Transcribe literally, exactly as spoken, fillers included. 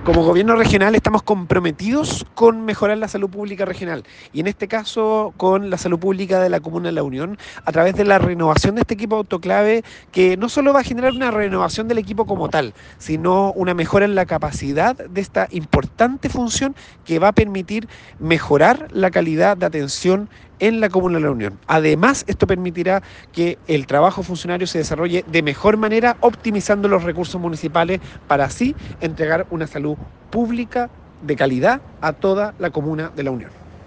Como gobierno regional estamos comprometidos con mejorar la salud pública regional y en este caso con la salud pública de la Comuna de La Unión a través de la renovación de este equipo autoclave que no solo va a generar una renovación del equipo como tal, sino una mejora en la capacidad de esta importante función que va a permitir mejorar la calidad de atención en la Comuna de La Unión. Además, esto permitirá que el trabajo funcionario se desarrolle de mejor manera, optimizando los recursos municipales para así entregar una salud pública de calidad a toda la Comuna de La Unión.